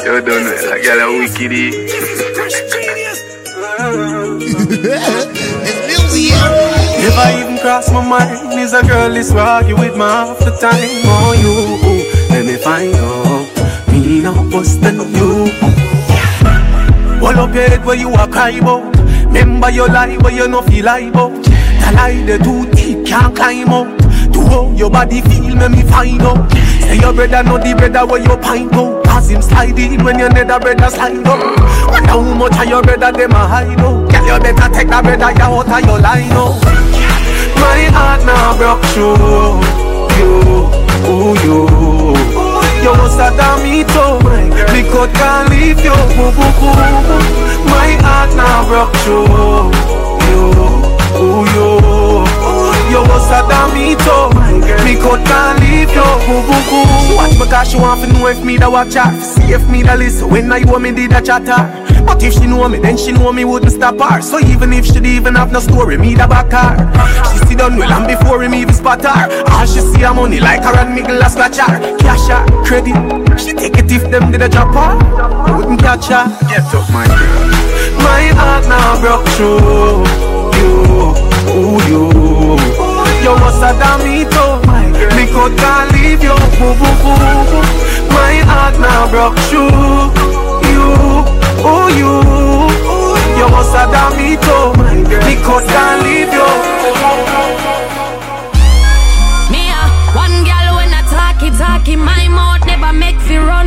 You don't know, like you're a wicked. Never even cross my mind. Is a girl this who argue with me half the time. Oh, you, let me find out. Me no bust than you. Hold up your head where you a cry about. Remember your lie where you no feel like about. The lie the too deep can't climb out. To how your body feel make me find out. Say your brother know the brother where you pint out. Cause him slide in when your nether brother slide up. Wonder how much of your brother them a hide out. Girl you better take that brother you out of your line out. My heart now broke through you, ooh you. You must have done me too. Me could can't leave you, boo boo boo. My heart now broke through you, ooh you. You must have done me too. Me could can't leave you, boo boo boo. Watch because she want to know if me da watch her. See if me da listen when I want me did a chatter. But if she know me, then she know me wouldn't stop her. So even if she even have no story, me da back her. She see done well and before him even spot her. All she see her money like her and me glass scratch her. Cash her, credit, she take it if them did a drop her. Wouldn't catch her. Get up my girl. My heart now broke through you, ooh you. You must have done me too. Me could can't leave you, boo boo boo. My heart now broke through you, ooh you. You must have done me too. Me could can't leave you. Me one girl when I talkie, my mouth never make fi run.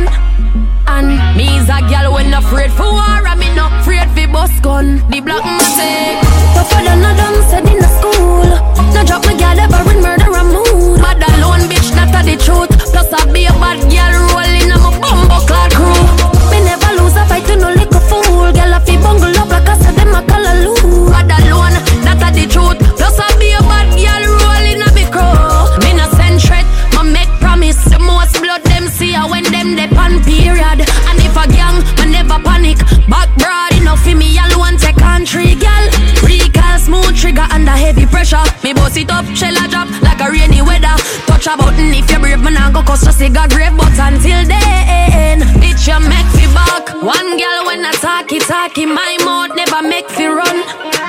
And me's a girl when afraid for war, and me not afraid fi bust gun. The black mistake. Tougher than a dumb said in the school. No drop my girl ever in murder and mood. Bad alone bitch, that a the truth. Plus I be a bad girl rolling on my bumbo clad crew. Me never lose a fight to no little fool. Girl I fi bungle up like I said them a call a loo. Bad alone, that a the truth. Plus I be a bad girl rolling on me crew. Me no send threat, ma make promise. The most blood them see when them dep on period. And if a gang, me never panic. Back broad enough for me alone take country girl. Recall smooth trigger under heavy pressure. Me boss it up, shell a drop like a rainy weather. Touch a button if you brave, me nah go cause just a grave. But until then, bitch you make me back. One girl when I talkie, my mouth never make me run.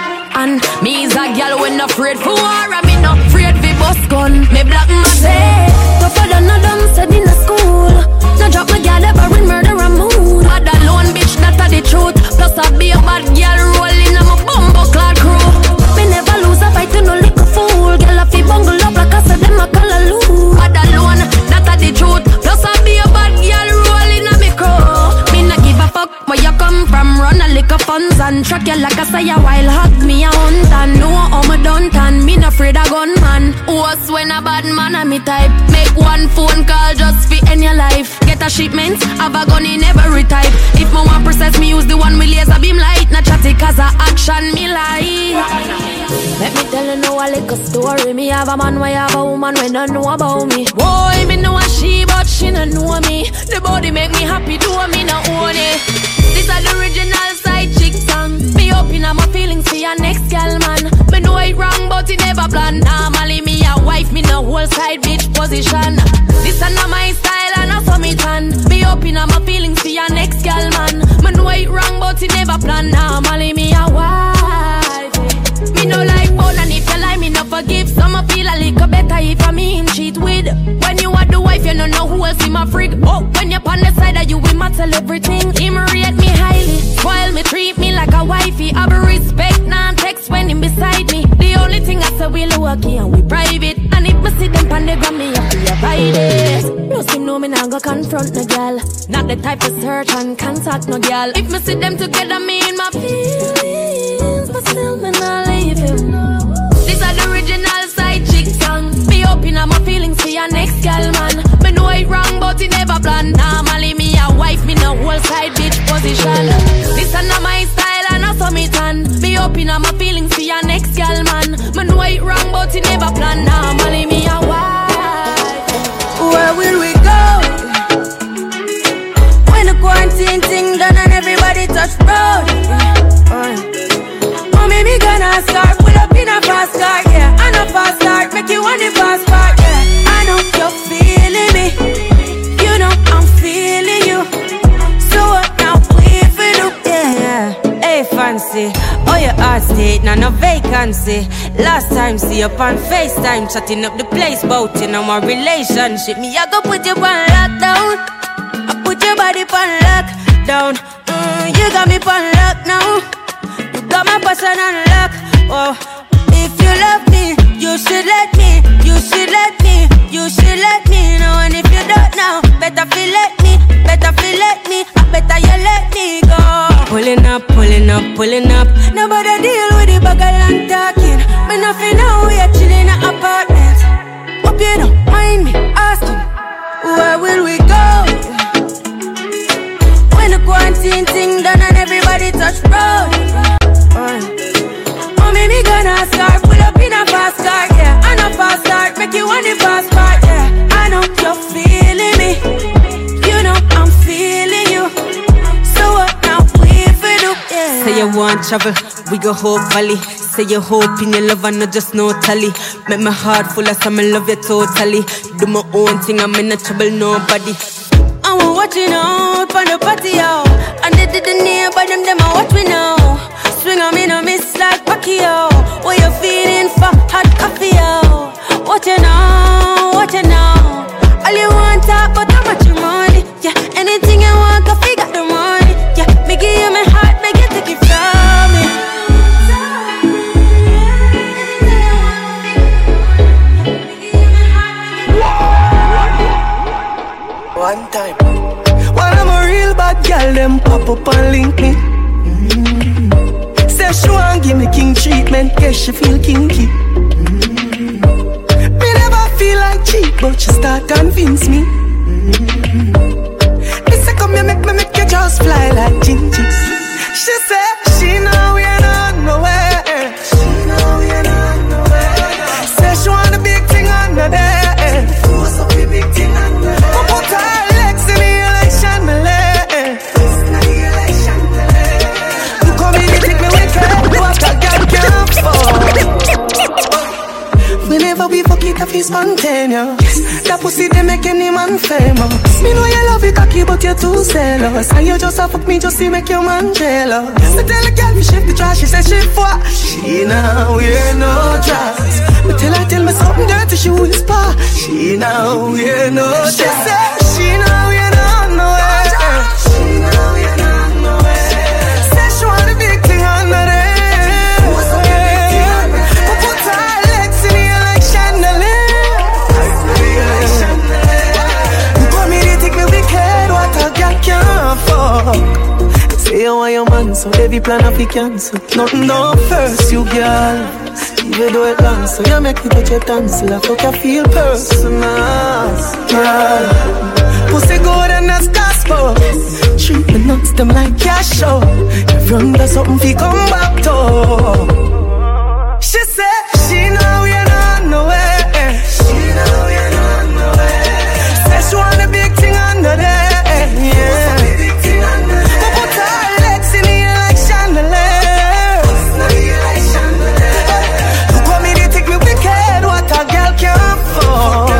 And me is a girl when afraid for war, and me not afraid for bust gun. Me black my say, tougher than a dumb said in the school. No drop my girl ever in murder and mood. Bad alone bitch, that a the truth. Plus I be a bad girl rolling on my bumbo clad crew. Me never lose a fight to no little fool. Girl I fi bungle up like I said them a call a loo. Bad alone, that a the truth. Plus I be a bad girl rolling on me crew. Me not give a fuck where you come from. Run a lick of funds and track you like I say a while. Hug me a hunt and know how me done can. Me not afraid of gunman. Who's when a bad man a me type. Make one phone call just fi end your life. Get a shipment, have a gun in every type. If me want process me use the one with laser beam light. Not chatty cause a action me like. Let me tell you now a little story. Me have a man where have a woman when don't know about me. Boy, me know a she but she don't know me. The body make me happy, do me not own it. This is the original side chick song. Me open up my feelings for your next girl man. Me know it wrong but it never plan. Normally me a wife, me no whole side bitch position. This is not my style and I saw me tan. Me open up my feelings for your next girl man. Me know it wrong but it never plan. Normally me a wife. Me no like bone and if you like me no forgive. Some I feel a little better if I me him cheat with. When you are the wife you don't know who else in my freak. Oh, when you're on the side of you we might tell everything. Him rate me highly, spoil me, treat me like a wifey. I be respect, non-text when him beside me. The only thing I say we lucky and we private. And if me see them pan the gram me have to avoid it. No seem no me nah go confront no girl. Not the type of search and contact no girl. If me see them together me in my feelings, but still me nah leave him. This is the original side chick song. Me open up my feelings for your next girl man. Me know it wrong but it never plan. Normally me a wife, me no whole side bitch position. This is not my style and I saw me tan. Me open up my feelings for your next girl man. Me know it wrong but it never plan. Normally me a wife. Where will we go? When the quarantine thing done and everybody touch road. Mommy me gonna start, pull up in a fast car, yeah. I know fast start, make you want the fast part, yeah. I know you're feeling me, you know I'm feeling you. So vacancy. Last time, see up on FaceTime, chatting up the place, bout in our relationship. Me, I go put you on lockdown. I put your body on lockdown. You got me on lock now. You got my person on lock. Oh, if you love me, you should let me. You should let me. You should let me know. And if you don't know, better feel let me. Better feel let me. Better you let me go. Pulling up, pulling up, pulling up. Nobody deal with the bagel and talking. Me nothing now, we are chilling in an apartment. Hope you don't mind me asking, where will we go? When the quarantine thing done and everybody touch road. Mommy, me gonna start, pull up in a fast car, yeah. And a fast start, make you want the fast part, yeah. I know you're feeling me. You know I'm feeling you. So what now we for do, yeah. Say you want travel, we go Hope Valley. Say you hope in your love and not just no tally. Make my heart full of some, I love you totally. Do my own thing, I'm in no trouble, nobody. I'm watching out on the patio. And they didn't hear by them I watch me now. Swing on me, no miss like Pacquiao. What you feeling for hot coffee, yo? What you know, what you know. All you want talk about how much you money. Yeah, anything you want, go figure the money. Yeah, me give you my heart, make you take it from me. One time, when I'm a real bad girl, them pop up and link me. Say she want give me king treatment, guess she feel kinky. Me never feel like cheap, but she start convince me. Me say come here, make you just fly like gingies. She say she know we ain't on nowhere. She know we ain't on nowhere. Say she want a big thing under there. Force up a big thing under there. Put her legs in the election, my leg. You come in, you take me wicked. What a girl can't fall. Whenever we fuck it, I feel spontaneous. That pussy, they make any man famous. Me know you love it cocky, but you're too zealous. And you just a fuck me just to make your man jealous. Me tell a girl, me shift the trash, she say she what? She now wear no dress. Me tell me something dirty, she whisper. She now wear no dress. She say she now wear no nowhere. She now wear no nowhere. Say she want a big thing under there. Put her legs in the election, you come here, they take me wicked. What a girl can't fuck. Say you want your man, so every plan of you cancel. Nothing no first, you girl. Even though it long, so you make me touch your tonsil. I fuck you feel personal, girl. Pussy good and that's gospel. Treat the nuts, them like cash show. You run to something, fi come back to. She said, she know we ain't on nowhere. She know we ain't on nowhere. Say she want a big thing under there, yeah. Put her legs in the election, you come here, they take me wicked. What a girl can't fall.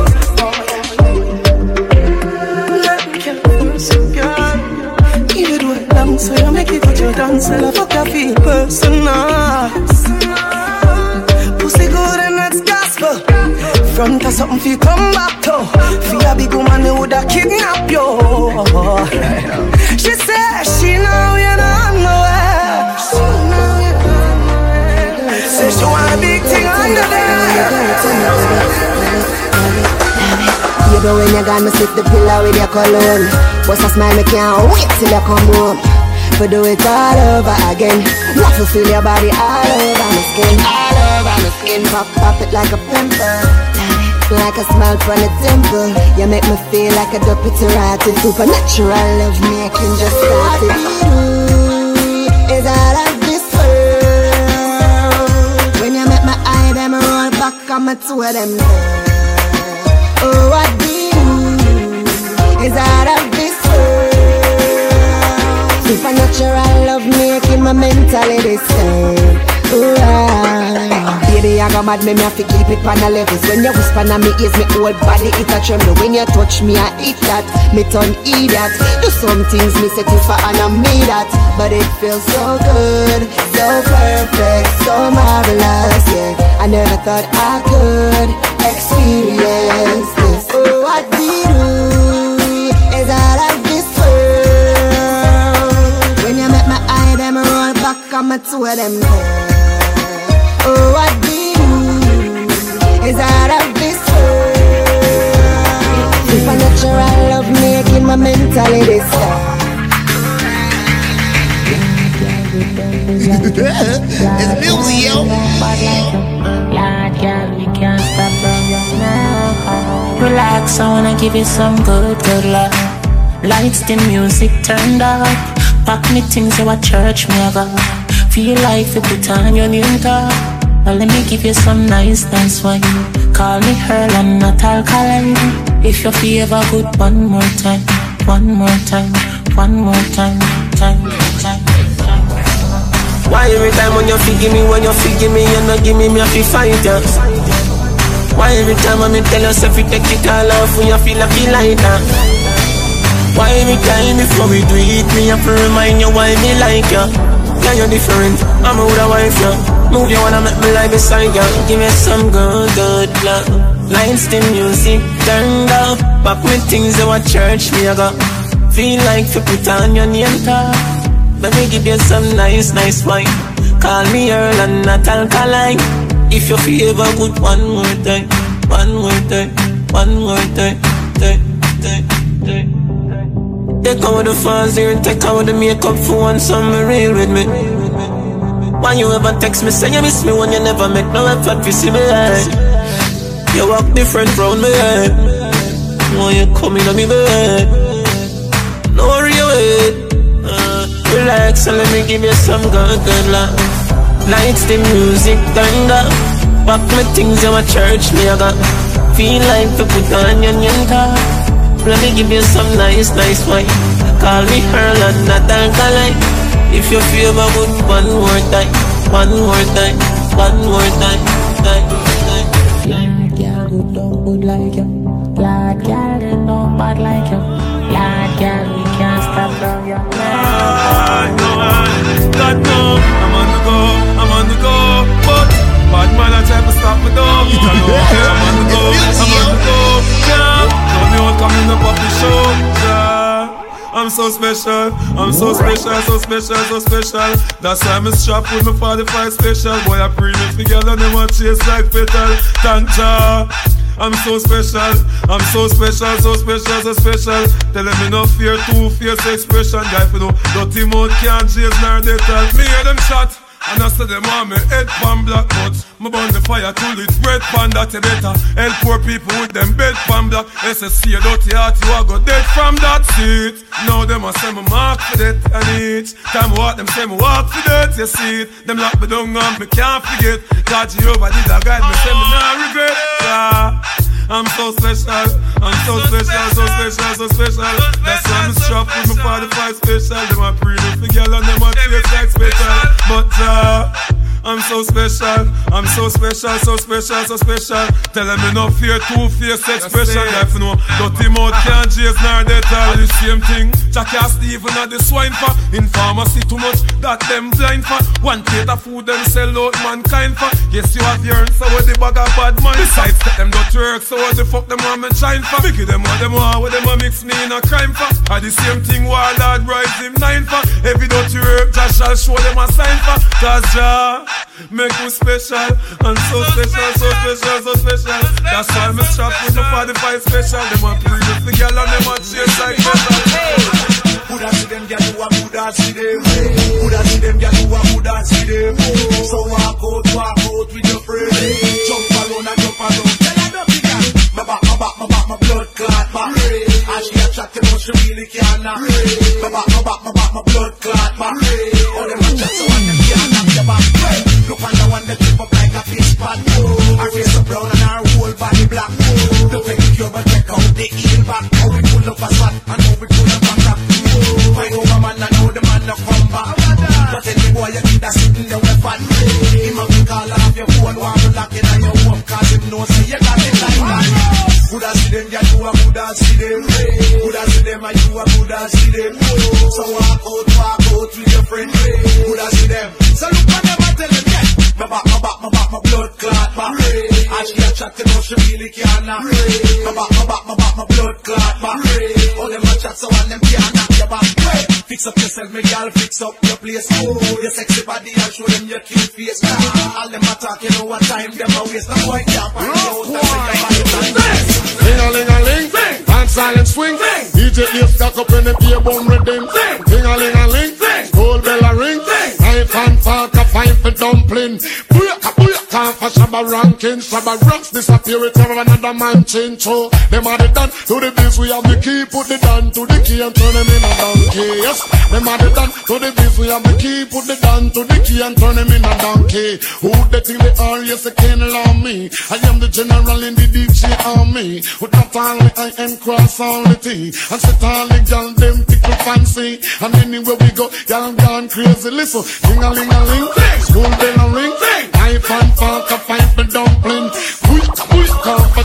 Give it what long, so you make it touch your dance. I fuck you feel personal. Pussy good and that's gospel. Front of something fi come back to. Fi a big woman who woulda kidnap you. She said she know you don't know her. She know you don't know her. Say she want a big thing under there. You know when you gonna sip the pillow with your cologne. What's a smile, me can't wait till you come home. For do it all over again. Want to feel your body all over my skin. All over my skin. Pop it like a pimple. Like a smile from a dimple. You make me feel like a dope it's rotted. Supernatural love making just started. Is all of this world. When you make my eye them roll back on my two of them. Oh, what do you is out of this world. Supernatural love making my mentality sane. Baby, me I go mad, me have to keep it on the levels. When you whisper on me ears, me whole body it a tremble. When you touch me, I eat that, me turn idiot. Do some things me set it for and I me that, but it feels so good, so perfect, so marvelous. Yeah, I never thought I could experience this. Oh, what we do is out of this world. When you make my eye, them roll back on my two of them. Oh, what we do is out of this world. Supernatural love making my mentality stop. It's music, yo. Lord, girl, we can't stop from you now. Relax, I wanna give you some good love. Lights, the music turned up. Pack me things, you at church, me I go. Feel like you put on your new top. Well, let me give you some nice wine. Call me Earl and not alkaline. If you feel ever good, one more time. One more time, one more time, time. Why every time when you forgive me, you not give me, me have to fight ya? Why every time when me tell yourself you take it all off, when you feel like that? Why every time before we do it, me have to remind you why me like ya? Yeah, you're different, I'm a older wife, yeah. Move you wanna make me lie beside ya. Give me some good love. Lights, the music turned up. Back me things you at church, me I got. Feel like you put on your name tag. Let me give you some nice wine. Call me Earl and not alkaline. If you feel ever good, one more time, one more time, one more time, Take out the fans here and take out the makeup for one summer real with me. Why you ever text me say you miss me when you never make no effort to see me? You walk different round me head. When you come in on me bed, no worry wait. Relax and let me give you some good love. Lights, the music turned up. Back my things in my church, me I got. Feel like to put on your new top. Let me give you some nice wine. Call me Earl and not alkaline. If you feel my good, one more time, one more time, one more time, Lord, girl, good, don't good like you. Lord, girl, they don't bad like you. Lord, girl, we can't stop from you. God no, I'm on the go, but bad man I try to stop me though. I'm on the go, yeah. Don't be all coming up off the show, yeah. I'm so special, so special. That's why I'm strapped with my 45 special. Boy, I pre-mix the girl and them want chase like petal. Thank ya. I'm so special, so special. Tell me no fear, two-face expression. Guy for no dirty mouth can't chase nor they tell. Me hear them shot, and I say them on me head pan black nuts. Me burn the fire till it's red pan that you better. Help poor people with them bed pan black. SSC a dirty heart, you a go dead from that seat. Now them a say me mark for that, and each time I walk them say me walk for that. You see it, them lock me down and me can't forget. God Jehovah did a guide me, say me not regret. Yeah. I'm so special, so special. That's why I'm strapped with my 45 special. Them a pretty for girl and them a taste like special. But I'm so special, so special. Tell them me no fear, two-face expression. Life you know, dirty mouth can't chase nor they tell the same thing. Jackie and Stephen at the swine for. In pharmacy too much, that them blind for. One plate of food them sell out mankind for. Yes you have your answer with the bag of bad mind. Besides that them don't work, so what the fuck them want me shine for? Biggie them what them want, what them a mix me in a crime for. At the same thing Warlord rise him 9 for. Every dirty work Josh shall show them a sign for. Cause Jah make me special, and so special. That's why I'm strapped with my 45 special. Them a pretty the girl and them a chase like special. Coulda see them gyal, you a coulda see them. Coulda see them gyal, you a coulda see them. So walk out with your friend. Jump around and jump around. Tell her nothing, girl. My blood clot back. And she attracted, but she really can't. My blood clot back. All them a chat so and them can't knock your back. Look on the one that trip up like a fish pot. Her face so brown and her whole body black. The pedicure but check out the heel back. How we pull up a spot and how we pull up a crack. Fight over man and know the man no come back. But tell me boy you think that sitting there with fat. Him a call off your phone, want to lock a good as see them. Good as see them and you a good as see them. So walk out with your friend. Good as see them. So look on them and tell them, yeah. My back, my blood clot back. And she a chat, you know she really can't knock. My back, my blood clot back. All them a chat, so all them can't knock your back. Fix up yourself, me girl, fix up your place. Your sexy body and show them your cute face. All them a talk, you know what time them a waste. No boy can't find you out. Ling-a-ling-a-ling, and silent swing. DJ Ace stuck up in the beer bomb rhythm. Ling-a-ling-a-ling, gold bell a ring. Knife and fork a fight for dumpling. Booyaka, booyaka, for Shabba ranking. Shabba rocks disappear with another man change. So them are the done to the biz, we have the key. Put the down to the key and turn them in a donkey. Yes, them are the done to the biz, we have the key. Put the down to the key and turn them in a donkey. Who they think they are? Yes, they can't allow me. I am the general in the DJ army. With not only I am cross all the T. And sit all the gal them tickle fancy. And anywhere we go, y'all gone crazy. Listen, ding-a-ling-a-ling, school bell a ring. Knife and fork a fight for dumpling. Booyaka, for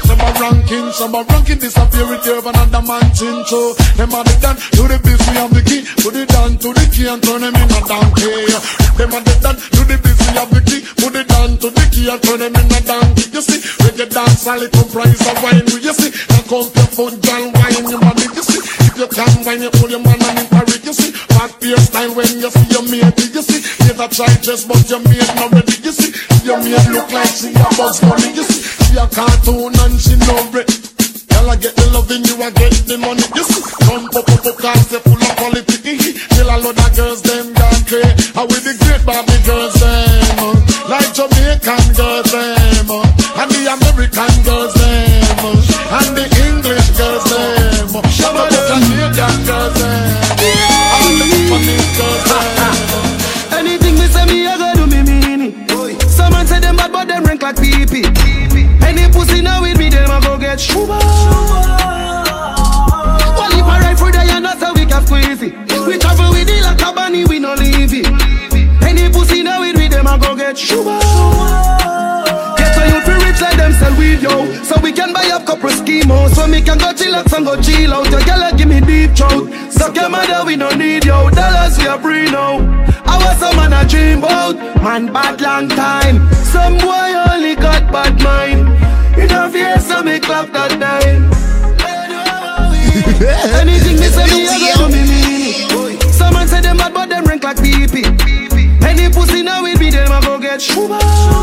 Shabba ranking disappear with you another man chin. So them are the done to the biz, we have the key. Put it down to the key and turn them in a donkey. Them are the done to the biz, we have the key. Put it down to the key and turn them in a donkey. You see, reggae dance all it comprise of wine. You see, now come to phone, girl, wine your money. You see, if you can wine, you hold your man and in Paris. You see, back beer style when you see your mate. You see, you never try just but your mate not ready. You see, your mate look like she a buzz money. You see, she a cartoon and she no bread. Girl, I get the loving, you I get the money. You see, come pop cause they full of quality. Till a lot of girls them gone crazy. How with the great Barbie girls them, like Jamaican girls them, and the American girls them, and the English girls them, Shabba the Canadian girls them, all the Japanese girls them. Anything me say me, I go do me mean it. Someone say them bad but them rank like pee-pee. Any pussy now with me, them I go get shuba. Well, if I ride for the and that's how we can squeeze it. We travel with it like a bunny, we no leave it. Any pussy now with me, them I go get shuba. Get so you feel rich like them sell weed, yo. So we can buy up couple schemos. So me can go chillax and go chill out. Your girl give me deep throat. Suck your mother, we no need yo. Dollars we a free now. I was some man a dream about. Man bad long time. Some boy only got bad mind. You don't fear so me clap that time. Anything me say me I go do me mean it. Someone say them bad but them rank like pee-pee. Any pussy now with me them I go get shuba.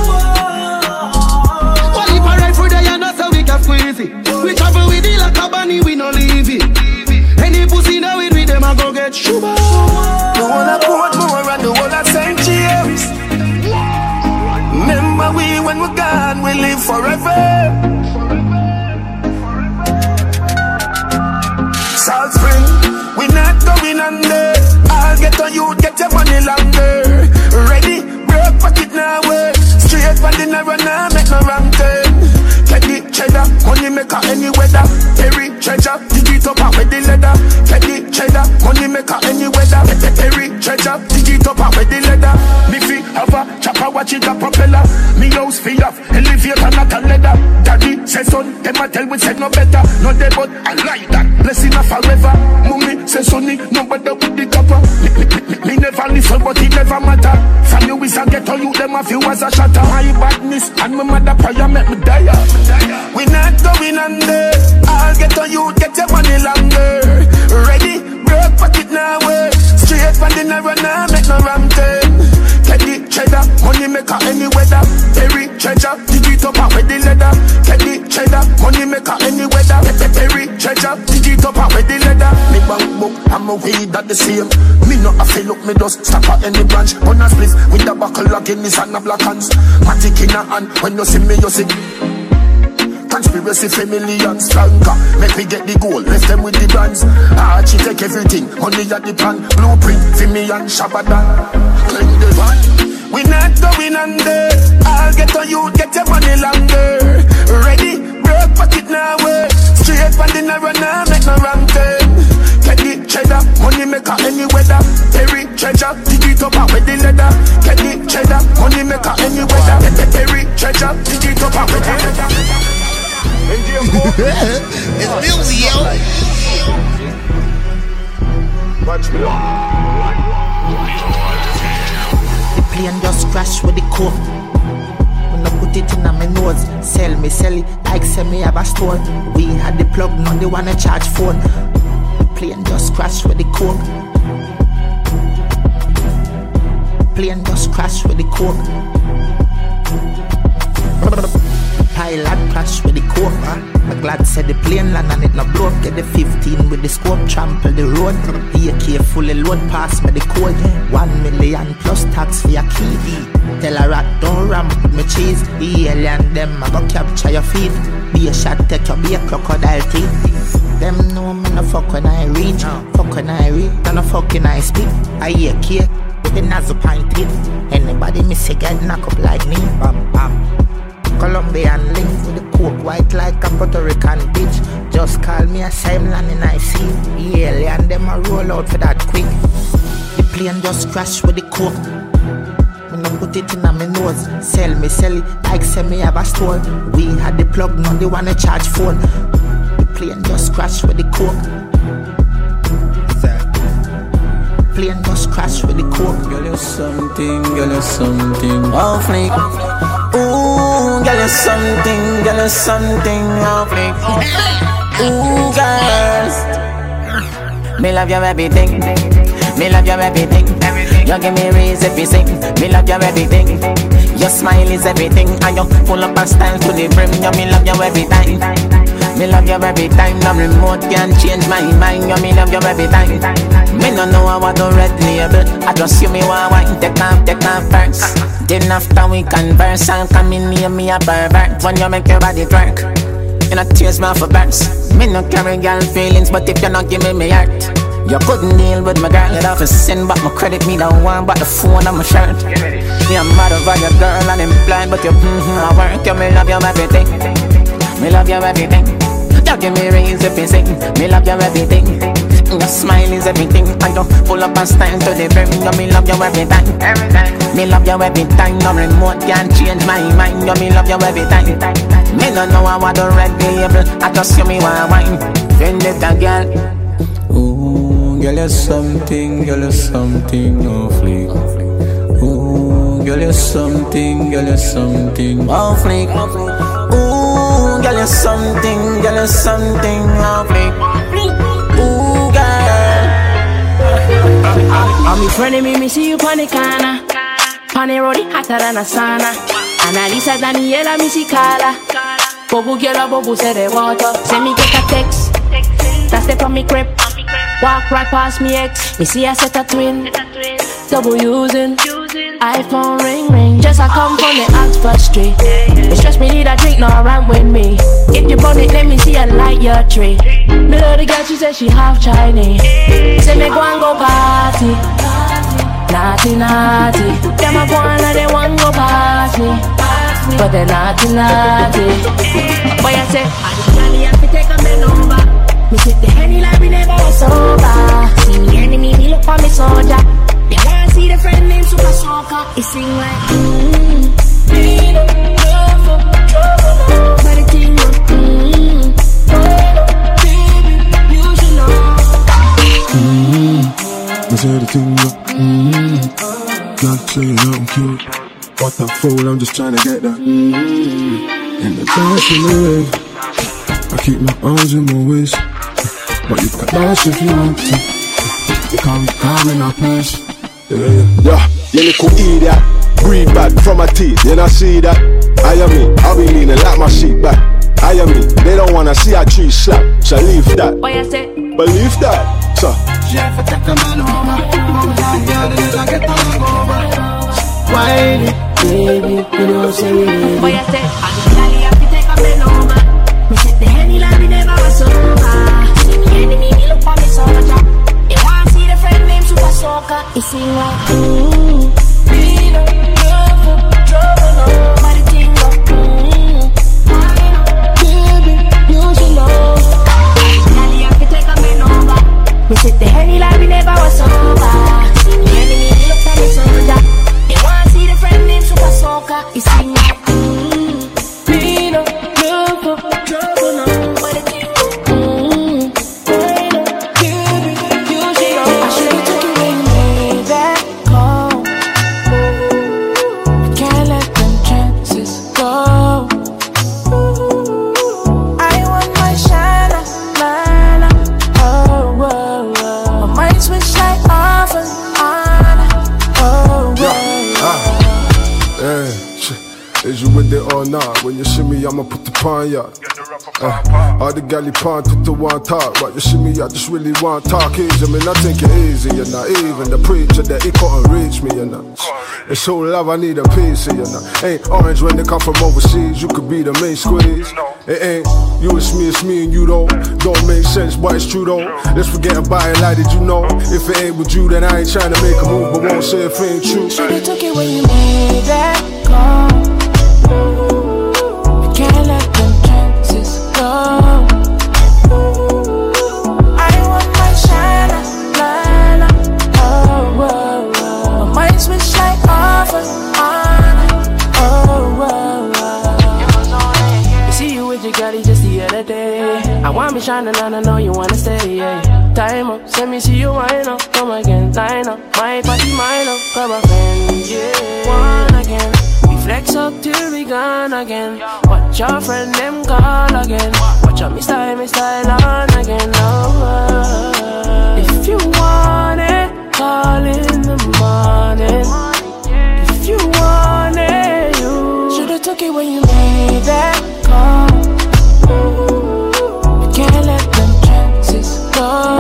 Well if I ride for the and that's how we can squeeze it. We travel with it like a bunny we no leave it. Any pussy now with me them I go get shuba. The whole of Portmore and the whole of St. James. Remember we when we're gone we live forever. Salt Spring, we not going under. I'll get on you, get your money longer. Ready, broke pocket now way. Straight for the narrow now, make no wrong turn. Teddy, cheddar, money maker any weather. Perry, treasure, dig it up with the leather. Teddy, cheddar, money maker any weather. Perry, treasure, dig it up with the leather. Me fi have a chopper, watch it a propeller. Me house fi off, elevator not a leather. Daddy, say son, them a tell we said no better. No dead but I like that, blessing a forever. Mummy, say sonny, no better with the copper. Me never listen but it never matter. From you is a ghetto, you them a few as a shatter. My badness and my mother prayer make me die. We not going under. I'll get on you, get your money longer. Ready, broke pocket now way. Straight from the narrow now, make no wrong turn. Teddy, cheddar, money maker any weather. Perry, treasure, dig it up with the leather. Teddy, cheddar, money maker any weather. Perry, treasure, dig it up with the leather. Me bank book, I'm a weed at the same. Me not a fill up, me just stop at any branch. On a split with the buckle of Guinness and a black hands. Matic in a hand, when you see me, you see. Conspiracy family and stronger. Make me get the goal, left them with the brands. Archie take everything, money at the plan. Blueprint, for me and Shabada. Clean the van. We not going under. I'll get on you, get your money longer. Ready, broke pocket now way. Straight from the narrow now, make no wrong turn. Teddy, cheddar, money maker any weather. Perry, treasure, dig it up with the leather. Teddy, cheddar, money maker any weather. Perry, treasure, dig it up with the leather. It's music, yo. Watch me. The plane just crashed with the coke. When I put it in my nose, sell it, like say me have a store. We had the plug, now they wanna charge phone. The plane just crashed with the coke. Plane just crashed with the coke. Pilot crash with the coke. I'm glad said the plane land and it not broke. Get the 15 with the scope, trample the road. AK fully load, pass by the code. 1 million plus tax for your key. Tell a rat don't ramp with me cheese. The alien them I go capture your feet. Be a shot, take your be a crocodile teeth. Them know me no fuck when I reach. Fuck when I reach, and no fuck when I speak. I hear cake with the nozzle pint teeth. Anybody miss a get knock up like me. Bam bam. Colombian link with the coke white like a Puerto Rican bitch. Just call me a same land in I see. The alien them a roll out for that quick. The plane just crashed with the coke. Me no put it in my nose. Sell it, like say me have a store. We had the plug, now they wanna charge phone. The plane just crashed with the coke. Plane just crashed with the coke. Girl, you're something, off fleek. Ooh, girl, you're something, off fleek. Ooh, girls, me love your everything. Me love your everything. You give me reason to sing. Me love your everything. Your smile is everything, and you full up of style to the brim. You me love you every time. Me love you every time. No remote can change my mind. You me love you every time. Me no know how to red label. I just you me want take off first. Then after we converse, and come in near me a pervert. When you make your body twerk, you know tears me off a burst. Me no carry girl feelings, but if you not give me my heart, you couldn't deal with my girl. You'd have to send back my credit. Me don't want but the phone on my shirt. Yeah, I'm mad over your girl and I'm blind, but you I work. You me love you everything. Me love you everything. You give me reason to sing. Me love you everything. Your smile is everything. I don't pull up and stand to the brim. You me love you every time. Me love you every time. No remote can change my mind. You me love you every time. Me don't know how I do red label. I just you me want wine. Vendetta girl. Ooh, girl you're something, off fleek. Ooh, girl you're something, off fleek. Ooh, girl you're something, off fleek. Ooh, girl. I'm in front of me see you on the corner. On the road, hotter than a sauna. Analisa Daniela, me see Carla. Bobu girl, bobu say the water. Send me get a text. That's the from me crib. Walk right past me ex. Me see I set a twin. Double using. iPhone ring. Just I come from the Oxford Street. It stress me need a drink, no run with me. If you burn it, let me see a light your tree. Me love the girl, she said she half Chinese. Say me go and go party. Naughty. Them a go and they want go party. But they naughty. Boy I say, I have to take a bend over. Me sit the Henny like we never was sober. See me enemy, me look for me soldier. You wanna see the friend named Super Soaker? He sing like we don't love for trouble, but the thing baby, you should know. I say the thing God say I'm cute. What the fool, I'm just trying to get that in the dance in the way. I keep my arms in my waist, but you can dance if you want to. You can't be calm in our place. Yeah, you little idiot. Breathe back from my teeth, you not see that? I am me, I'll be leaning like my sheet back. I am me, they don't wanna see a tree slap. So leave that, what you say? Believe that, so Chef, take a man over. Why baby, you know say we need. What you say? I have to take a man over. Me sit the Henny like we never was sober. See me enemy, me look for me soldier. You wanna see the friend named Super Soaker? He sing like we don't love for trouble, no. But the thing go baby, you should know. Now you have to take a man over. Me sit the Henny like we never was sober. See me enemy, me look for me soldier. You wanna see the friend named Super Soaker? He sing like we don't love for trouble. Is you with it or not? When you see me, I'ma put the pawn ya. All the galley pawn to the one talk. But you see me, I just really want talk easy. I mean, I think it easy, you're not even the preacher that he couldn't reach me, you know. It's so love, I need a piece of you know. Ain't orange when they come from overseas, you could be the main squeeze. It ain't you, it's me and you though. Don't make sense, but it's true though. Let's forget about it, like did you know? If it ain't with you, then I ain't trying to make a move, but won't say if it ain't true. Should've took it when you made that call. You can't let them chances go. I want my shine, Lila. Oh, whoa, whoa. My mind switch like off and on. Oh, whoa, whoa. You see you with your girlie just the other day. I want me shining and I know you wanna stay, yeah. Time up, send me see you wind up. Come again, line up. My body, mine up. Grab a friend, yeah. One again. We flex up till we gone again. Watch your friend, them call again. Watch out, me style on again. Oh, if you want it, call in the morning. If you want it, you should've took it when you made that call. You can't let them chances go.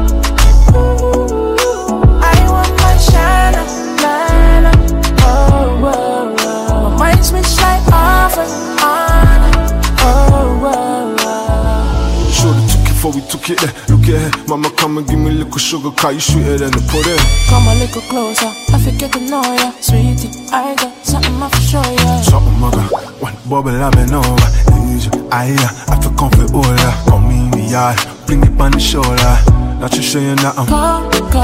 I want my shine, Lila. Oh, whoa, whoa. My mind switch like off and on. Oh, whoa, whoa. Should've took it before we took it there. Look at her, mama come and give me a little sugar, cause you sweeter than the pudding. Come a little closer, I forget to know ya. Sweetie, I got something I for show ya. Something I got, one bubble I've been over. I feel comfy older. Come in the yard, bring it on the shoulder. Not you saying that I'm go.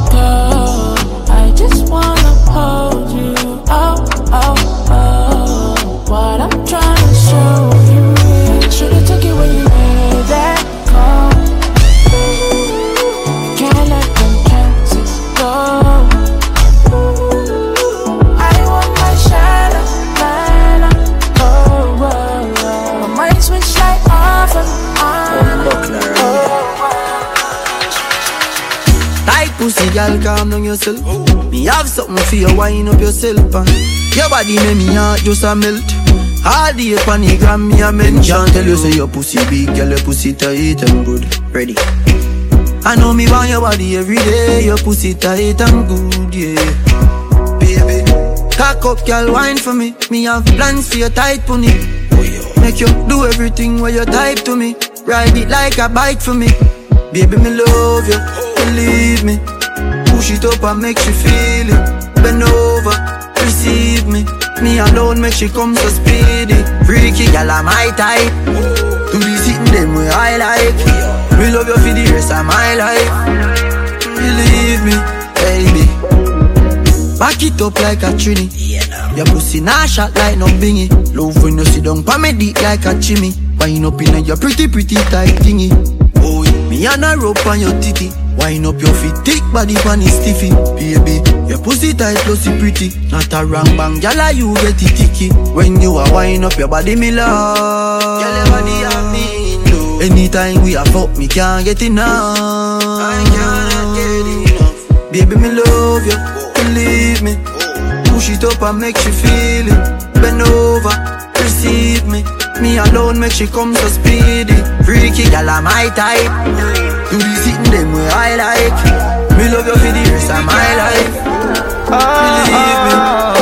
I just wanna hold you. Oh. What I'm trying to show you. Should've took it when you made that call. You can't let them chances go. I want my shine, Lila. Oh, whoa. My mind switch like off and on. Tight pussy, girl, calm down yourself. Me have something for you, wind up yourself. Your body make me heart just a melt. All day on the gram, me a mention. Tell you say your pussy big, girl, your pussy tight and good. Ready? I know me want your body every day. Your pussy tight and good, yeah. Baby, cock up, girl, wine for me. Me have plans for your tight pony. Make you do everything where you type to me. Ride it like a bike for me. Baby, me love you, believe me. Push it up and make you feel it. Bend over, receive me. Me alone make she come so speedy. Freaky gal, I'm my type. Do the sitting them way I like. Me love you for the rest of my life. Believe me, baby. Back it up like a trini. Your pussy nah shot like no bingy. Love when you sit down pa me dick like a chimney. Wind up in your pretty tight thingy. Oh, me and a rope on your titty. Wind up your feet, thick body pan is stiffy. Baby, your pussy tight, pussy pretty. Not a wrong bang, gyal, you get it ticky. When you a wind up your body, me love. Gyal, your body a mean though. Anytime we a fuck, me can't get enough. I cannot get enough. Baby, me love you, believe me. Push it up and make you feel it. Bend over, receive me. Me alone make she come so speedy. Freaky gal, I'm my type. Do the sitting them way I like. Me love you for the rest of my life. Believe me,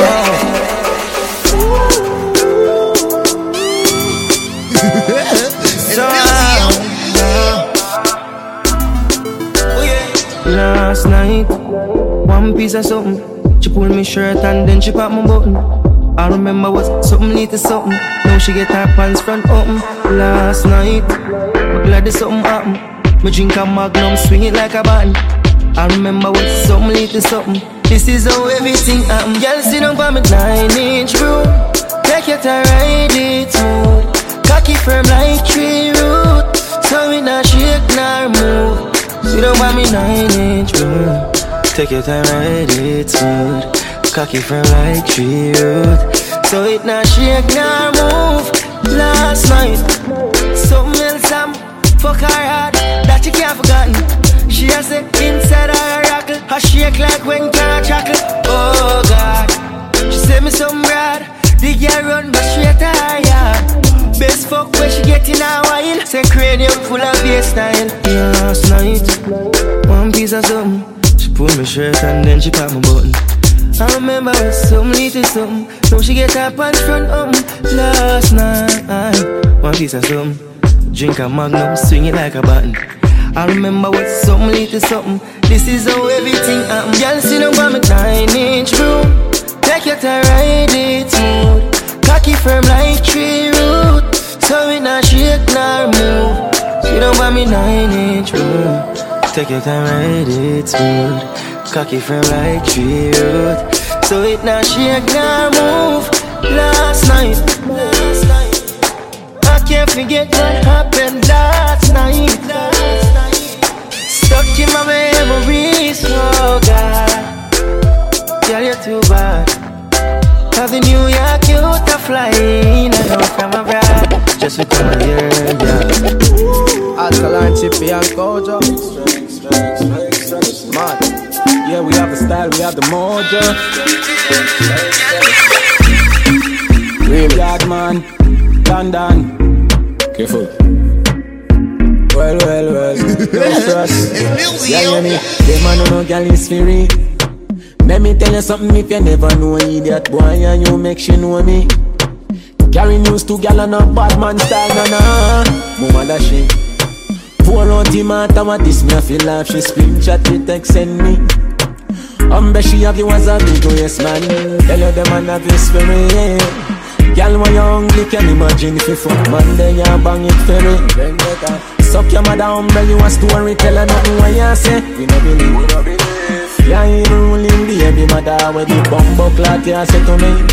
Last night, one piece of something. She pulled me shirt and then she popped my button. I remember was something need to something. Now she get her pants front open. Last night, I'm glad there's something happen. Me drink a Magnum, swing it like a button. I remember was something need to something. This is how everything happen. Girl, sit down for me 9-inch room. Take your time, ride it smooth. Cocky firm like tree root. So we not shake nor move. Sit down for me 9-inch room. Take your time, ride it smooth. Cocky firm like tree root. So it not shake nor move. Last night, something else fuck her hard, that you can't forgotten. She has it inside her rockle. Her shake like when can't chuckle. Oh God, she said me some broad The girl run back straight to her yard. Best fuck where she get in a while. Say cranium full of bass style. Yeah, last night, one piece of something. She pulled my shirt and then she popped my button. I remember when something little something. Now she get her pants front up. Last night, one piece of something. Drink a Magnum, swing it like a button. I remember what something little something. This is how everything happened. Girl, sit down by my 9-inch room. Take your time, ride it smooth. Cocky firm like tree root. So it not shake nor move. Sit down by me 9-inch room. Take your time, ride it smooth. Cocky firm like tree root. So it not shake nor move. Last night, I can't forget what happened last night. Stuck in my memories, oh God. Girl, you're too bad. Have the New York youth a flying. I know from a bride. Just to come here, yeah. Alkaline, Chippy and Kojo. Mad. Yeah, we have the style, we have the mojo. Real yard man, London. Careful. Well. No stress. Yeah, me. Them man no girl is free. Let me tell you something, if you never know idiot boy and you make she know me. Carry news to gal on a bad man style, na. Mama da she. Pour out the matter what this me I feel like she screenshot the text send me. Bet she have you as a big yes man. Tell you the man have this for me, yeah. Girl when you hungry can imagine if you fuck man then you bang it for me. Suck your mother umbrella you a story tell her nothing what you say. We no believe. Yeah, you ruling the heavy mother with the bumbo clot you say to me.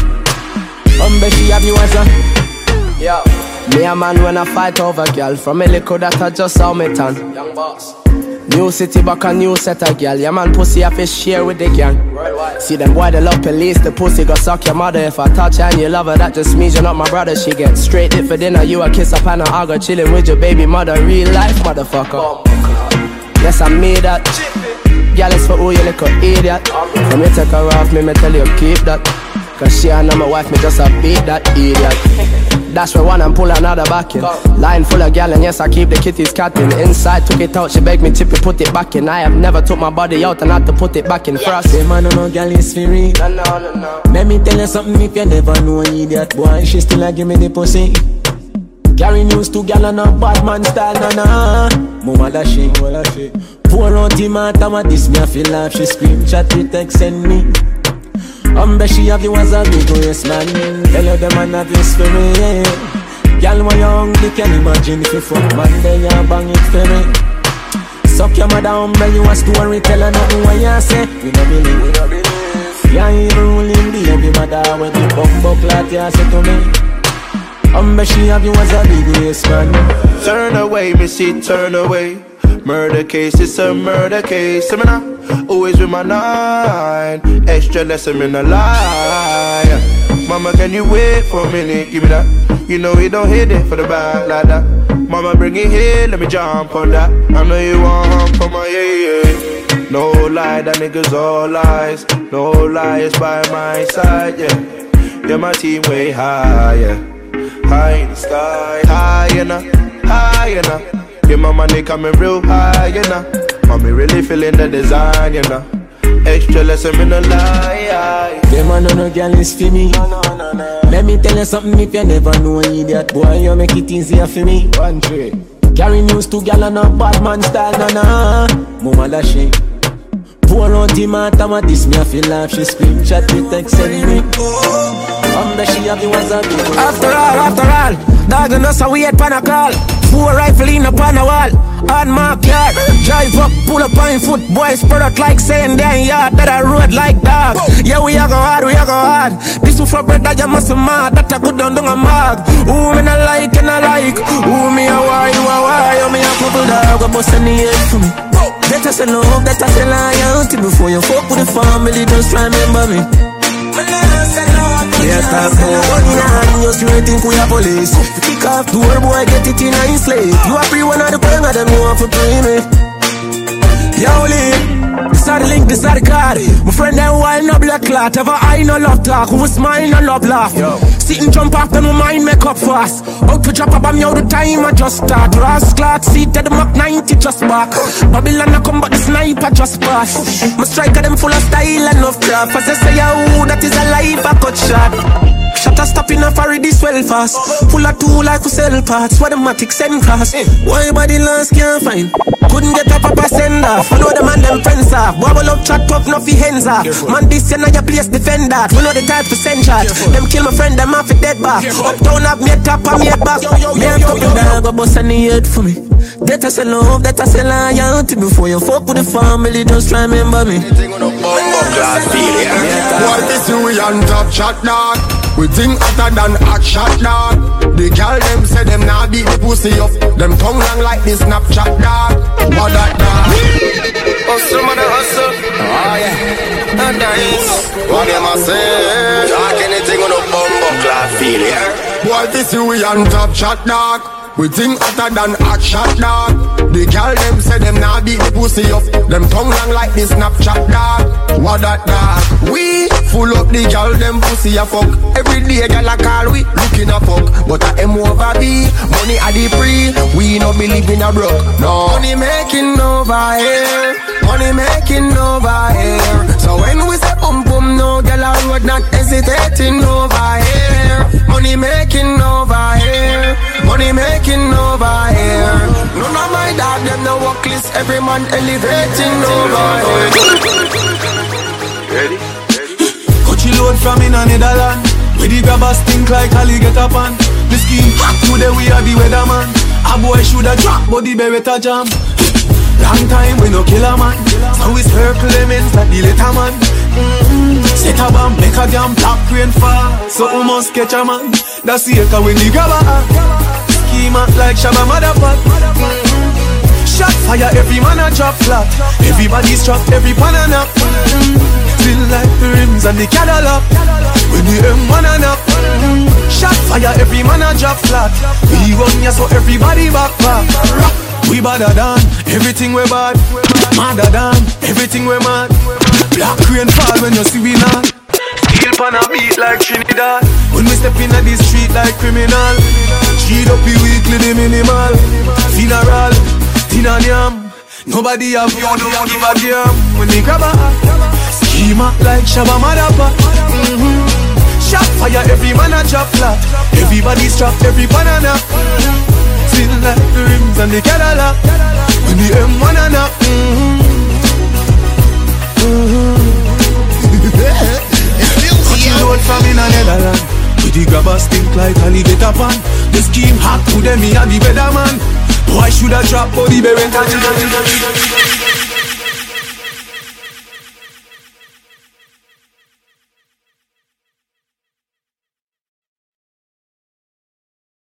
Bet she have you as a. Yeah. Me a man when I fight over girl. From a liquor that I just saw me tan. Young boss. New city back a new set of girl. Yeah man pussy I fish share with the gang. Worldwide. See them boy they love police. The pussy go suck your mother. If I touch her and you love her that just means you're not my brother. She get straight it for dinner. You a kiss up and I go chilling with your baby mother. Real life motherfucker. Yes I made that. Girl is for who you little idiot. When me take her off me tell you keep that. Cause she and my wife me just a beat that idiot. Dash for one and pull another back in. Line full of gal and yes I keep the kitties catting. Inside took it out, she begged me tip it, put it back in. I have never took my body out and had to put it back in first. Say man no gal is free. No. Let me tell you something if you never know idiot boy. She still a give me the pussy. Carry news to gal on a bad man style, na. Mama da she. Pour out the matter what this me I feel like she screenshot the text send me. Bet she have you as a big yes man. Tell you the man have this for me, yeah. Girl when you hungry can imagine if you fuck man then you bang it for me. Suck your mother umbrella you a story tell her nothing what you say. We no believe. Yeah, you ruling the heavy mother with the bumbo clot you say to me. Bet she have you as a big yes man. Turn away, missy, turn away. Murder case, it's a murder case. I'm not always with my 9. Extra lesson in a lie. Mama, can you wait for a minute? Give me that. You know we don't hit it for the back like that. Mama, bring it here, let me jump on that. I know you want for my yeah. No lie, that niggas all lies. No lies by my side, yeah. Yeah, my team way higher. High in the sky, high enough. Yeah, my money coming real high, you know. Mommy really feeling the design, you know. Extra lesson in the lie. Them man no girl is for me. No. Let me tell you something if you never know idiot boy, you make it easier for me. One trade. Carry news to gal on a bad man style, na. Mama da she. Pour out the matter what this me I feel like she screenshot the text send me. Bet she have you as a big. After all, dog and us a wait pan a call. 4 rifle in upon a wall. On my yard, drive up, pull up on foot. Boys spread out like saying damn yard. That I road like dog. Yeah, we a go hard. This one for bread that you must mad. That I good down a mag. Who me not like and I like. Who me a why, you a why. You me a couple dog, a bust in the head for me. Better say love, better say loyalty. Before you fuck with the family, just try remember me. Yeah, talk about money and you still think we are police. Kick off door, boy, get it in a slave. You are free one of the pen of them, you want to pay me. Yo, Lee, this are the link, this are the card. My friend, them wine no black clot. Ever I no love talk, who's mine no love laugh. sit and jump after no mind make up fast. Out to drop a bomb all the time I just start. Rascal seat at the Mach 90 just back. Babylon I come but the sniper just pass. My striker them full of style and of craft. As I say that is a life I cut shot. Shut a stop in a already swell fast. Full of tool like we sell parts. What the matic send class. Why body last can't find. Couldn't get up a send off. I know the man them friends off. Wobble up chat up no fi hands off. Man this year now your place defend that. We know the type to send shot. Them kill my friend them off it dead back. Uptown have me a top and me a back. Me a couple dog go bust any head for me. That I say love, that I say loyalty. Before you fuck with the family, just try remember me. What is we on top shot dog? We think hotter than hot shot dog. The girl them say them nah beat the pussy up. Them tongue long like the Snapchat dog. What that dog? Hustle mother hustle. Oh yeah. And nice. What them a say? Talk anything on a bumbo class feel here. Boy this we on top shot dog. We think hotter than hot shot dog. The girl them say them nah beat the pussy up. Them tongue long like the Snapchat dog. What that dog? We full up the girl them pussy a fuck. Every day girl a call we looking a fuck. But a M over B, money a the pre. We no believe in a broke. No money making over here. Money making over here. So when we say pum pum, no girl a road not hesitating over here. Money making over here. Money making over here. None of my dog them no work list. Every man elevating over here. Ready? Coachy load from in a Netherland. Where the grabbers stink like alligator pan. The scheme hot today we are the weatherman. A boy shoulda drop but the beretta jam. Long time we no kill a man. So we circle elements like the letter man. Set a bomb, make a damn black rain fall. So we must catch a man. That's the echo when the grabber schema like Shabba motherfucker. Shot fire, every man a drop flat. Everybody's trapped, every pan a nap. Feel like the rims and the Cadillac when the M1 a nap. Shot fire, every man a drop flat. We run ya so everybody back. We badder than everything we bad. Madder than everything we mad. Black rain fall when you see we not. Steel pan a beat like Trinidad. When we step in the street like criminal. Cheat up the weekly the minimal. Funeral, dinner yam. Nobody have you, don't give a damn. When they grab a schema like Shabba motherfucker. Shot fire, every man a drop flat. Everybody's trapped, every banana. Feel like the rims and the Cadillac when the M1 a nap. Coachy load from in a Netherland. With the grabbers stink like alligator pan. The scheme hot to them, me and the better man. Boy shoulda drop for the beretta.